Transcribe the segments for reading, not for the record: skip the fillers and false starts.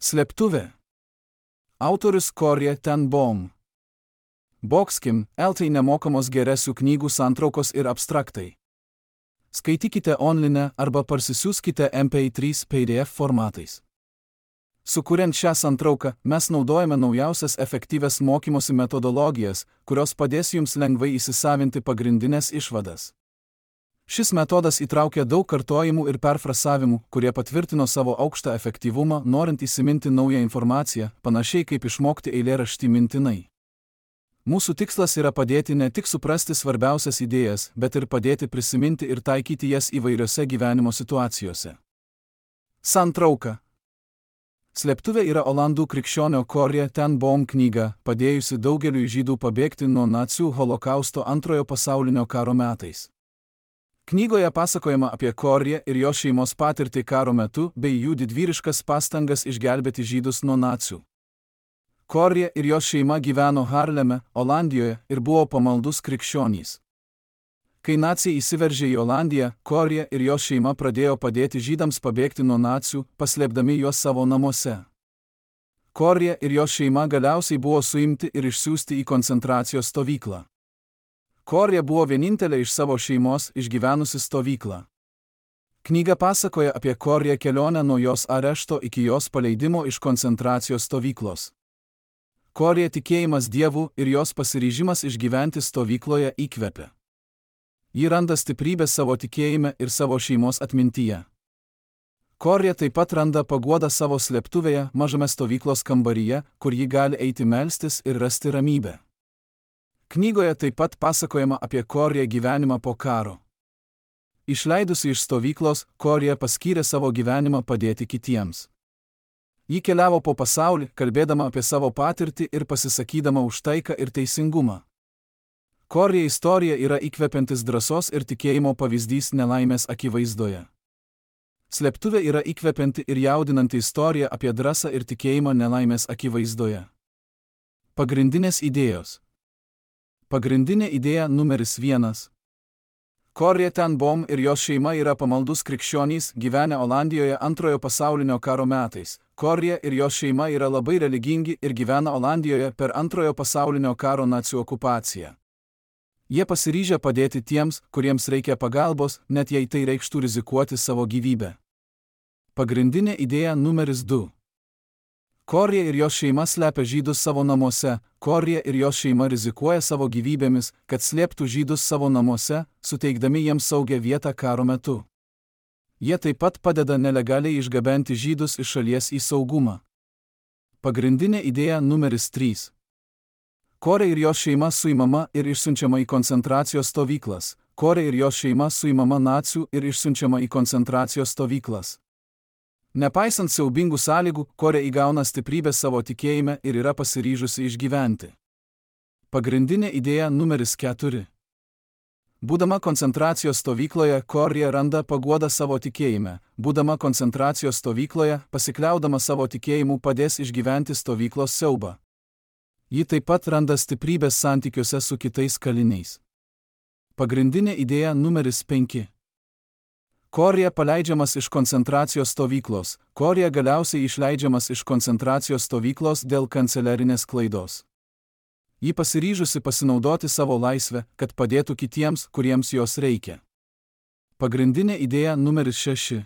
Slėptuvė. Autorius Corrie ten Boom. Boxkim, LT nemokamos geresių knygų santraukos ir abstraktai. Skaitykite online arba parsisiųskite MP3 PDF formatais. Sukuriant šią santrauką, mes naudojame naujausias efektyvias mokymosi metodologijas, kurios padės jums lengvai įsisavinti pagrindinės išvadas. Šis metodas įtraukia daug kartojimų ir perfrasavimų, kurie patvirtino savo aukštą efektyvumą, norint įsiminti naują informaciją, panašiai kaip išmokti eilėraštį mintinai. Mūsų tikslas yra padėti ne tik suprasti svarbiausias idėjas, bet ir padėti prisiminti ir taikyti jas įvairiose gyvenimo situacijose. Santrauka. Slėptuvė yra olandų krikščionio Corrie ten Boom knyga, padėjusi daugeliui žydų pabėgti nuo nacių holokausto Antrojo pasaulinio karo metais. Knygoje pasakojama apie Corrie ir jo šeimos patirtį karo metu bei jų didvyriškas pastangas išgelbėti žydus nuo nacių. Corrie ir jo šeima gyveno Harleme, Olandijoje ir buvo pamaldus krikščionys. Kai naciai įsiveržė į Olandiją, Corrie ir jo šeima pradėjo padėti žydams pabėgti nuo nacių, paslėpdami juos savo namuose. Corrie ir jo šeima galiausiai buvo suimti ir išsiųsti į koncentracijos stovyklą. Corrie buvo vienintelė iš savo šeimos išgyvenusi stovyklą. Knyga pasakoja apie Corrie kelionę nuo jos arešto iki jos paleidimo iš koncentracijos stovyklos. Corrie tikėjimas Dievu ir jos pasiryžimas išgyventi stovykloje įkvepia. Ji randa stiprybę savo tikėjime ir savo šeimos atmintyje. Corrie taip pat randa paguodą savo slėptuvėje mažame stovyklos kambaryje, kur ji gali eiti melstis ir rasti ramybę. Knygoje taip pat pasakojama apie Corrie gyvenimą po karo. Išleidusi iš stovyklos, Corrie paskyrė savo gyvenimą padėti kitiems. Ji keliavo po pasaulį, kalbėdama apie savo patirtį ir pasisakydama už taiką ir teisingumą. Corrie istorija yra įkvepiantis drąsos ir tikėjimo pavyzdys nelaimės akivaizdoje. Slėptuvė yra įkvepianti ir jaudinanti istorija apie drąsą ir tikėjimą nelaimės akivaizdoje. Pagrindinės idėjos. Pagrindinė idėja numeris 1. Corrie ten Boom ir jos šeima yra pamaldus krikščionys, gyvenę Olandijoje Antrojo pasaulinio karo metais. Corrie ir jos šeima yra labai religingi ir gyvena Olandijoje per Antrojo pasaulinio karo nacių okupaciją. Jie pasiryžę padėti tiems, kuriems reikia pagalbos, net jei tai reikštų rizikuoti savo gyvybę. Pagrindinė idėja numeris 2. Corrie ir jos šeima slepia žydus savo namuose. Corrie ir jos šeima rizikuoja savo gyvybėmis, kad slėptų žydus savo namuose, suteikdami jiems saugią vietą karo metu. Jie taip pat padeda nelegaliai išgabenti žydus iš šalies į saugumą. Pagrindinė idėja numeris 3. Corrie ir jos šeima suimama ir išsiunčiama į koncentracijos stovyklas. Corrie ir jos šeima suimama nacių ir išsiunčiama į koncentracijos stovyklas. Nepaisant siaubingų sąlygų, Corrie įgauna stiprybę savo tikėjime ir yra pasiryžusi išgyventi. Pagrindinė idėja numeris 4. Būdama koncentracijos stovykloje, Corrie randa paguodą savo tikėjime. Būdama koncentracijos stovykloje, pasikliaudama savo tikėjimu padės išgyventi stovyklos siaubą. Ji taip pat randa stiprybės santykiuose su kitais kaliniais. Pagrindinė idėja numeris 5. Corrie paleidžiamas iš koncentracijos stovyklos. Corrie galiausiai išleidžiamas iš koncentracijos stovyklos dėl kanceliarinės klaidos. Ji pasiryžusi pasinaudoti savo laisvę, kad padėtų kitiems, kuriems jos reikia. Pagrindinė idėja numeris 6.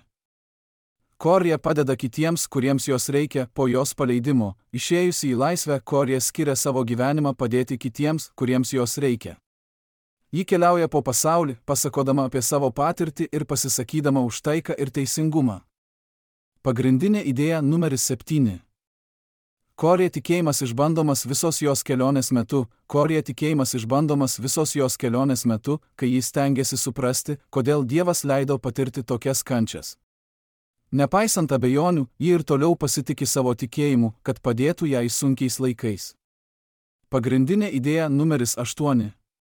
Corrie padeda kitiems, kuriems jos reikia, po jos paleidimo. Išėjusi į laisvę, Corrie skiria savo gyvenimą padėti kitiems, kuriems jos reikia. Ji keliauja po pasaulį, pasakodama apie savo patirtį ir pasisakydama už taiką ir teisingumą. Pagrindinė idėja numeris 7. Corrie tikėjimas išbandomas visos jos kelionės metu. Corrie tikėjimas išbandomas visos jos kelionės metu, kai jis stengiasi suprasti, kodėl Dievas leido patirti tokias kančias. Nepaisant abejonių, ji ir toliau pasitiki savo tikėjimu, kad padėtų jai sunkiais laikais. Pagrindinė idėja numeris 8.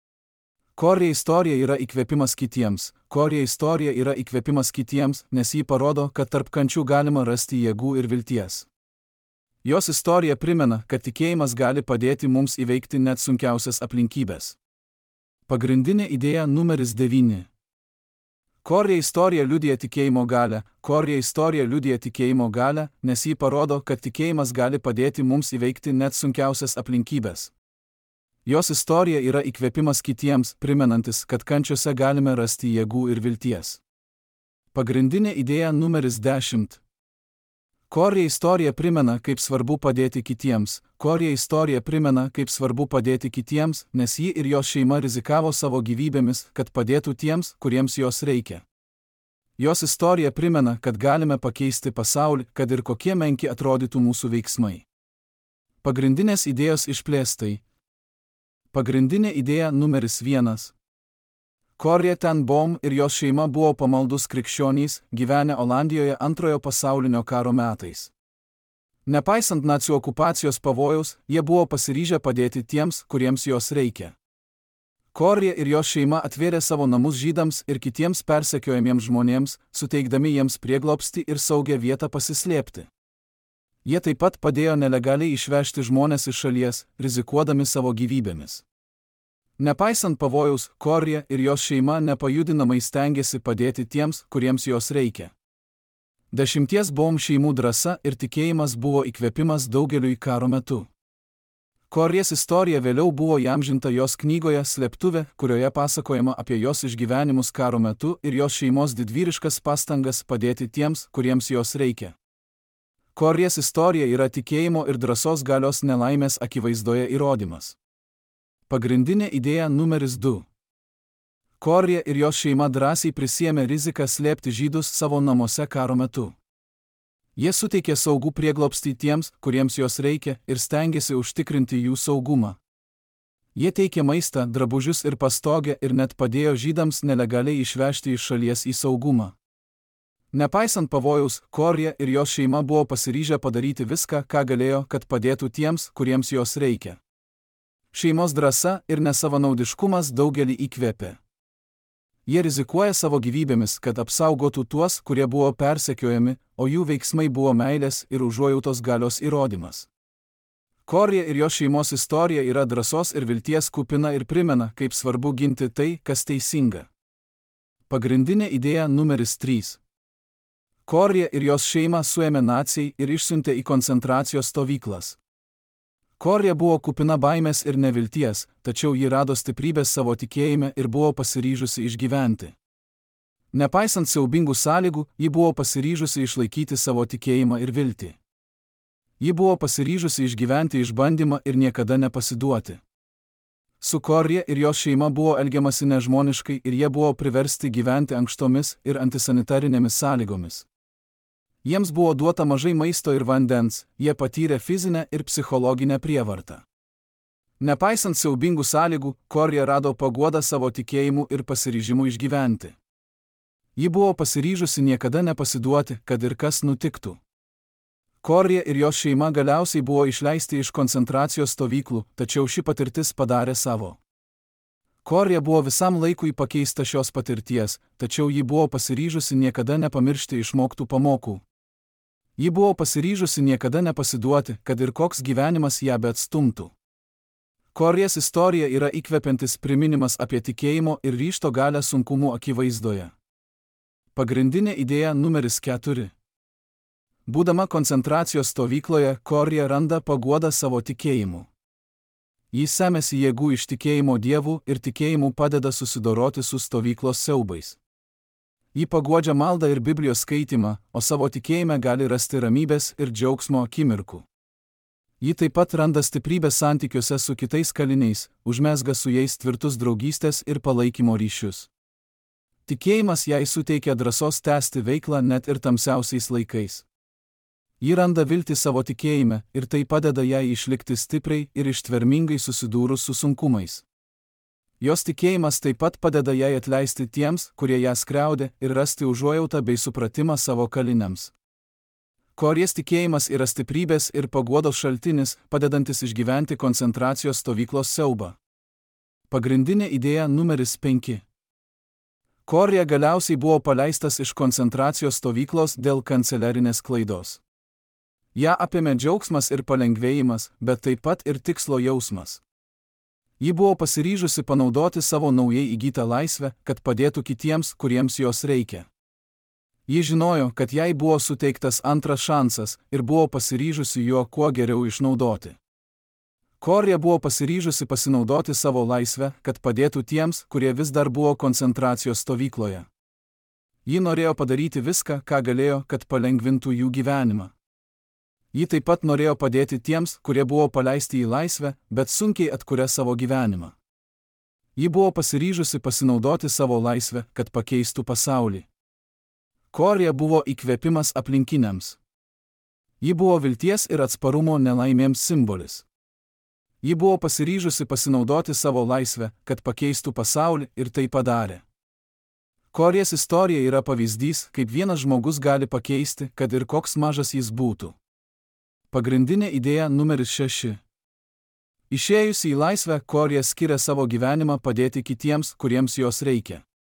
Corrie istorija yra įkvėpimas kitiems. Corrie istorija yra įkvėpimas kitiems, nes ji parodo, kad tarp kančių galima rasti jėgų ir vilties. Jos istorija primena, kad tikėjimas gali padėti mums įveikti net sunkiausias aplinkybės. Pagrindinė idėja numeris 9. Korija istorija liudija tikėjimo galią. Korija istorija liudija tikėjimo galią, nes ji parodo, kad tikėjimas gali padėti mums įveikti net sunkiausias aplinkybės. Jos istorija yra įkvėpimas kitiems, primenantis, kad kančiose galime rasti jėgų ir vilties. Pagrindinė idėja numeris 10. Korija istorija primena, kaip svarbu padėti kitiems. Korija istorija primena, kaip svarbu padėti kitiems, nes ji ir jos šeima rizikavo savo gyvybėmis, kad padėtų tiems, kuriems jos reikia. Jos istorija primena, kad galime pakeisti pasaulį, kad ir kokie menki atrodytų mūsų veiksmai. Pagrindinės idėjos išplėstai. Pagrindinė idėja numeris 1. Korija ten Boom ir jos šeima buvo pamaldus krikščionys, gyvenę Olandijoje Antrojo pasaulinio karo metais. Nepaisant nacių okupacijos pavojaus, jie buvo pasiryžę padėti tiems, kuriems jos reikia. Korija ir jos šeima atvėrė savo namus žydams ir kitiems persekiojamiems žmonėms, suteikdami jiems prieglobstį ir saugią vietą pasislėpti. Jie taip pat padėjo nelegaliai išvežti žmones iš šalies, rizikuodami savo gyvybėmis. Nepaisant pavojaus, Korija ir jos šeima nepajudinamai stengiasi padėti tiems, kuriems jos reikia. 10 Boom šeimų drąsa ir tikėjimas buvo įkvėpimas daugeliui karo metu. Korijos istorija vėliau buvo įamžinta jos knygoje Slėptuvė, kurioje pasakojama apie jos išgyvenimus karo metu ir jos šeimos didvyriškas pastangas padėti tiems, kuriems jos reikia. Korijos istorija yra tikėjimo ir drąsos galios nelaimės akivaizdoje įrodymas. Pagrindinė idėja numeris 2. Korija ir jos šeima drąsiai prisiėmė riziką slėpti žydus savo namuose karo metu. Jie suteikė saugų prieglobstį tiems, kuriems jos reikia, ir stengiasi užtikrinti jų saugumą. Jie teikė maistą, drabužius ir pastogę ir net padėjo žydams nelegaliai išvežti iš šalies į saugumą. Nepaisant pavojaus, Korija ir jos šeima buvo pasiryžę padaryti viską, ką galėjo, kad padėtų tiems, kuriems jos reikia. Šeimos drąsa ir nesavanaudiškumas daugelį įkvėpė. Jie rizikuoja savo gyvybėmis, kad apsaugotų tuos, kurie buvo persekiojami, o jų veiksmai buvo meilės ir užuojautos galios įrodymas. Korija ir jos šeimos istorija yra drąsos ir vilties kupina ir primena, kaip svarbu ginti tai, kas teisinga. Pagrindinė idėja numeris 3. Korija ir jos šeima suėmė naciai ir išsiuntė į koncentracijos stovyklas. Korija buvo kupina baimės ir nevilties, tačiau ji rado stiprybės savo tikėjime ir buvo pasiryžusi išgyventi. Nepaisant siaubingų sąlygų, ji buvo pasiryžusi išlaikyti savo tikėjimą ir viltį. Ji buvo pasiryžusi išgyventi išbandymą ir niekada nepasiduoti. Su Korija ir jos šeima buvo elgiamasi nežmoniškai ir jie buvo priversti gyventi ankštomis ir antisanitarinėmis sąlygomis. Jiems buvo duota mažai maisto ir vandens, jie patyrė fizinę ir psichologinę prievartą. Nepaisant siaubingų sąlygų, Korija rado paguodą savo tikėjimu ir pasiryžimu išgyventi. Ji buvo pasiryžusi niekada nepasiduoti, kad ir kas nutiktų. Korija ir jos šeima galiausiai buvo išleisti iš koncentracijos stovyklų, tačiau ši patirtis padarė savo. Korija buvo visam laikui pakeista šios patirties, tačiau ji buvo pasiryžusi niekada nepamiršti išmoktų pamokų. Ji buvo pasiryžusi niekada nepasiduoti, kad ir koks gyvenimas ją beatstumtų. Korijos istorija yra įkvepiantis priminimas apie tikėjimo ir ryžto galią sunkumų akivaizdoje. Pagrindinė idėja numeris 4. Būdama koncentracijos stovykloje, Korija randa paguodą savo tikėjimu. Jis semiasi jėgų iš tikėjimo Dievu ir tikėjimu padeda susidoroti su stovyklos siaubais. Ji paguodžia maldą ir Biblijos skaitymą, o savo tikėjime gali rasti ramybės ir džiaugsmo akimirkų. Ji taip pat randa stiprybės santykiuose su kitais kaliniais, užmezga su jais tvirtus draugystės ir palaikymo ryšius. Tikėjimas jai suteikia drąsos tęsti veiklą net ir tamsiausiais laikais. Ji randa viltį savo tikėjime ir tai padeda jai išlikti stipriai ir ištvermingai susidūrus su sunkumais. Jos tikėjimas taip pat padeda jai atleisti tiems, kurie ją skriaudė, ir rasti užuojautą bei supratimą savo kaliniams. Korijos tikėjimas yra stiprybės ir paguodos šaltinis, padedantis išgyventi koncentracijos stovyklos siaubą. Pagrindinė idėja numeris 5. Korija galiausiai buvo paleistas iš koncentracijos stovyklos dėl kanceliarinės klaidos. Ja apėmė džiaugsmas ir palengvėjimas, bet taip pat ir tikslo jausmas. Ji buvo pasiryžusi panaudoti savo naujai įgytą laisvę, kad padėtų kitiems, kuriems jos reikia. Ji žinojo, kad jai buvo suteiktas antras šansas ir buvo pasiryžusi juo kuo geriau išnaudoti. Korija buvo pasiryžusi pasinaudoti savo laisvę, kad padėtų tiems, kurie vis dar buvo koncentracijos stovykloje. Ji norėjo padaryti viską, ką galėjo, kad palengvintų jų gyvenimą. Ji taip pat norėjo padėti tiems, kurie buvo paleisti į laisvę, bet sunkiai atkuria savo gyvenimą. Ji buvo pasiryžusi pasinaudoti savo laisvę, kad pakeistų pasaulį. Korija buvo įkvėpimas aplinkiniams. Ji buvo vilties ir atsparumo nelaimėms simbolis. Ji buvo pasiryžusi pasinaudoti savo laisvę, kad pakeistų pasaulį ir tai padarė. Korijos istorija yra pavyzdys, kaip vienas žmogus gali pakeisti, kad ir koks mažas jis būtų. Pagrindinė idėja numeris 6. Išėjusi į laisvę, Korija skiria savo gyvenimą padėti kitiems, kuriems jos reikia.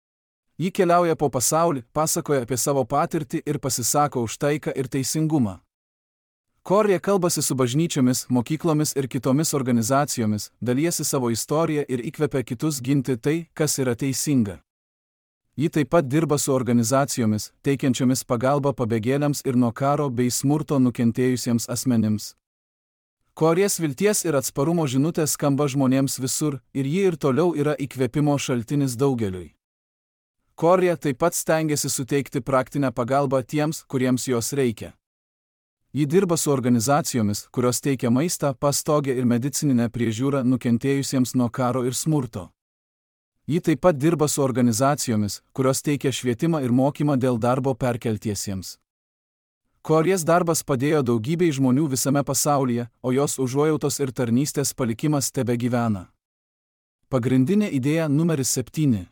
Ji keliauja po pasaulį, pasakoja apie savo patirtį ir pasisako už taiką ir teisingumą. Korija kalbasi su bažnyčiomis, mokyklomis ir kitomis organizacijomis, dalijasi savo istoriją ir įkvepia kitus ginti tai, kas yra teisinga. Ji taip pat dirba su organizacijomis, teikiančiomis pagalbą pabėgėliams ir nuo karo bei smurto nukentėjusiems asmenims. Korijos vilties ir atsparumo žinutė skamba žmonėms visur ir ji ir toliau yra įkvėpimo šaltinis daugeliui. Korija taip pat stengiasi suteikti praktinę pagalbą tiems, kuriems jos reikia. Ji dirba su organizacijomis, kurios teikia maistą, pastogę ir medicininę priežiūrą nukentėjusiems nuo karo ir smurto. Ji taip pat dirba su organizacijomis, kurios teikia švietimą ir mokymą dėl darbo perkeltiesiems. Korijos darbas padėjo daugybei žmonių visame pasaulyje, o jos užuojautos ir tarnystės palikimas tebegyvena. Pagrindinė idėja numeris 7.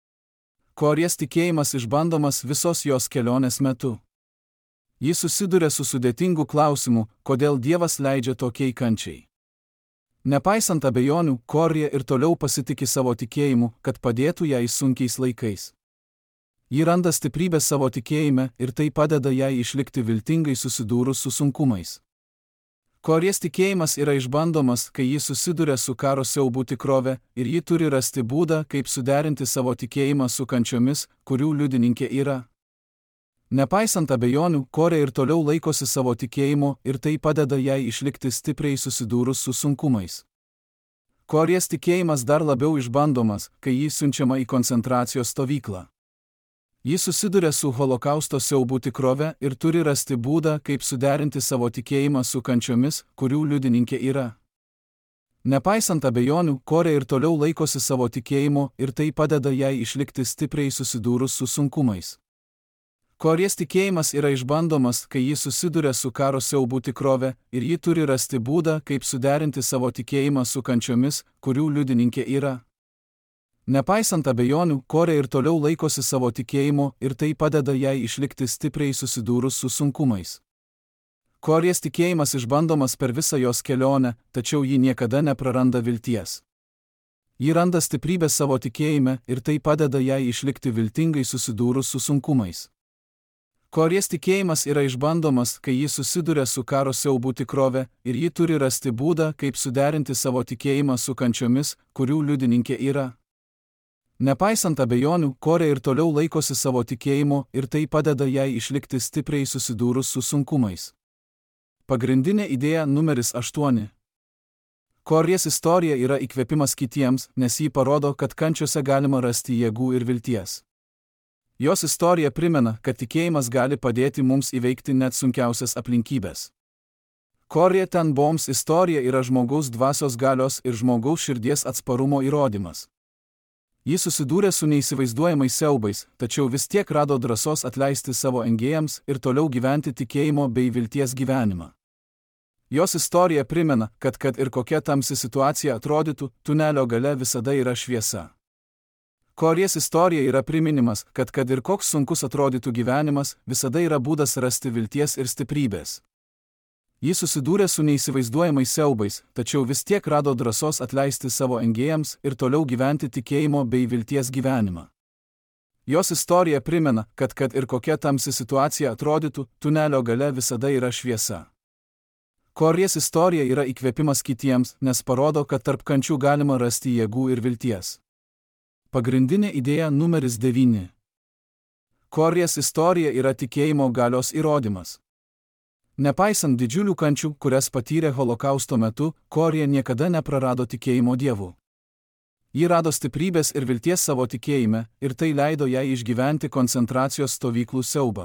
Korijos tikėjimas išbandomas visos jos kelionės metu. Ji susiduria su sudėtingu klausimu, kodėl Dievas leidžia tokiai kančiai. Nepaisant abejonių, Korija ir toliau pasitiki savo tikėjimu, kad padėtų jai sunkiais laikais. Ji randa stiprybę savo tikėjime ir tai padeda jai išlikti viltingai susidūrus su sunkumais. Korijos tikėjimas yra išbandomas, kai ji susiduria su karo siaubu tikrove ir ji turi rasti būdą, kaip suderinti savo tikėjimą su kančiomis, kurių liudininkė yra. Nepaisant abejonių, Korija ir toliau laikosi savo tikėjimo ir tai padeda jai išlikti stipriai susidūrus su sunkumais. Korijos tikėjimas dar labiau išbandomas, kai ji siunčiama į koncentracijos stovyklą. Ji susiduria su holokausto siaubu tikrove ir turi rasti būdą, kaip suderinti savo tikėjimą su kančiomis, kurių liudininkė yra. Nepaisant abejonių, Korija ir toliau laikosi savo tikėjimo ir tai padeda jai išlikti stipriai susidūrus su sunkumais. Korijos tikėjimas yra išbandomas, kai ji susiduria su karo siaubu tikrove ir ji turi rasti būdą, kaip suderinti savo tikėjimą su kančiomis, kurių liudininkė yra. Nepaisant abejonių, Korija ir toliau laikosi savo tikėjimo ir tai padeda jai išlikti stipriai susidūrus su sunkumais. Korijos tikėjimas išbandomas per visą jos kelionę, tačiau ji niekada nepraranda vilties. Ji randa stiprybę savo tikėjime ir tai padeda jai išlikti viltingai susidūrus su sunkumais. Korijos tikėjimas yra išbandomas, kai ji susiduria su karo siaubu tikrove ir ji turi rasti būdą, kaip suderinti savo tikėjimą su kančiomis, kurių liudininkė yra. Nepaisant abejonių, Korija ir toliau laikosi savo tikėjimo ir tai padeda jai išlikti stipriai susidūrus su sunkumais. Pagrindinė idėja numeris 8. Korijos istorija yra įkvėpimas kitiems, nes ji parodo, kad kančiose galima rasti jėgų ir vilties. Jos istorija primena, kad tikėjimas gali padėti mums įveikti net sunkiausias aplinkybės. Korija ten Boms istorija yra žmogaus dvasios galios ir žmogaus širdies atsparumo įrodymas. Ji susidūrė su neįsivaizduojamais siaubais, tačiau vis tiek rado drąsos atleisti savo engėjams ir toliau gyventi tikėjimo bei vilties gyvenimą. Jos istorija primena, kad ir kokia tamsi situacija atrodytų, tunelio gale visada yra šviesa. Korijos istorija yra priminimas, kad ir koks sunkus atrodytų gyvenimas, visada yra būdas rasti vilties ir stiprybės. Ji susidūrė su neįsivaizduojamais siaubais, tačiau vis tiek rado drąsos atleisti savo engėjams ir toliau gyventi tikėjimo bei vilties gyvenimą. Jos istorija primena, kad ir kokia tamsi situacija atrodytų, tunelio gale visada yra šviesa. Korės istorija yra įkvėpimas kitiems, nes parodo, kad tarp kančių galima rasti jėgų ir vilties. Pagrindinė idėja numeris 9. Korės istorija yra tikėjimo galios įrodymas. Nepaisant didžiulių kančių, kurias patyrė holokausto metu, Korė niekada neprarado tikėjimo Dievu. Ji rado stiprybės ir vilties savo tikėjime, ir tai leido jai išgyventi koncentracijos stovyklų siaubą.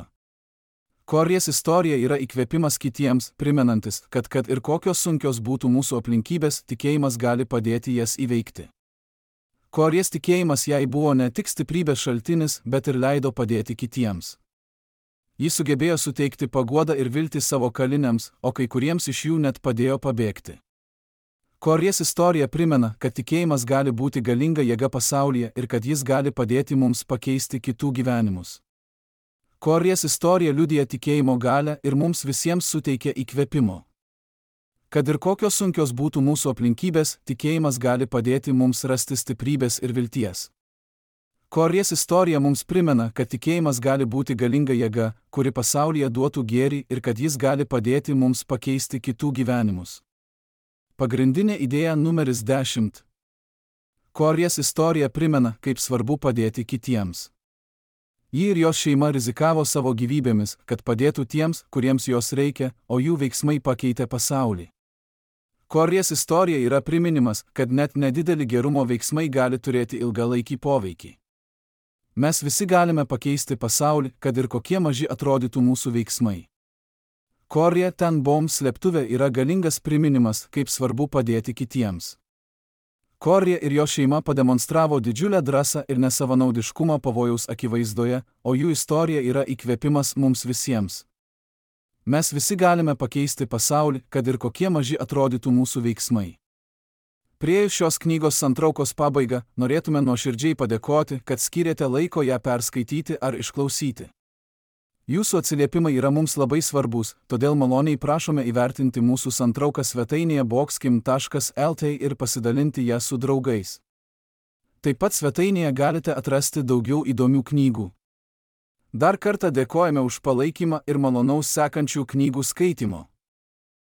Korės istorija yra įkvėpimas kitiems, primenantis, kad ir kokios sunkios būtų mūsų aplinkybės, tikėjimas gali padėti jas įveikti. Korės tikėjimas jai buvo ne tik stiprybės šaltinis, bet ir leido padėti kitiems. Ji sugebėjo suteikti paguodą ir viltį savo kaliniams, o kai kuriems iš jų net padėjo pabėgti. Korės istorija primena, kad tikėjimas gali būti galinga jėga pasaulyje ir kad jis gali padėti mums pakeisti kitų gyvenimus. Korės istorija liudija tikėjimo galią ir mums visiems suteikia įkvėpimo. Kad ir kokios sunkios būtų mūsų aplinkybės, tikėjimas gali padėti mums rasti stiprybės ir vilties. Korės istorija mums primena, kad tikėjimas gali būti galinga jėga, kuri pasaulyje duotų gėrį ir kad jis gali padėti mums pakeisti kitų gyvenimus. Pagrindinė idėja numeris 10. Korės istorija primena, kaip svarbu padėti kitiems. Ji ir jos šeima rizikavo savo gyvybėmis, kad padėtų tiems, kuriems jos reikia, o jų veiksmai pakeitė pasaulį. Korės istorija yra priminimas, kad net nedideli gerumo veiksmai gali turėti ilgalaikį poveikį. Mes visi galime pakeisti pasaulį, kad ir kokie maži atrodytų mūsų veiksmai. Korė ten bom slėptuvė yra galingas priminimas, kaip svarbu padėti kitiems. Korė ir jo šeima pademonstravo didžiulę drąsą ir nesavanaudiškumą pavojaus akivaizdoje, o jų istorija yra įkvėpimas mums visiems. Mes visi galime pakeisti pasaulį, kad ir kokie maži atrodytų mūsų veiksmai. Priėjus šios knygos santraukos pabaigą, norėtume nuoširdžiai padėkoti, kad skyrėte laiko ją perskaityti ar išklausyti. Jūsų atsiliepimai yra mums labai svarbus, todėl maloniai prašome įvertinti mūsų santrauką svetainėje boxkim.lt ir pasidalinti ją su draugais. Taip pat svetainėje galite atrasti daugiau įdomių knygų. Dar kartą dėkojame už palaikymą ir malonaus sekančių knygų skaitimo.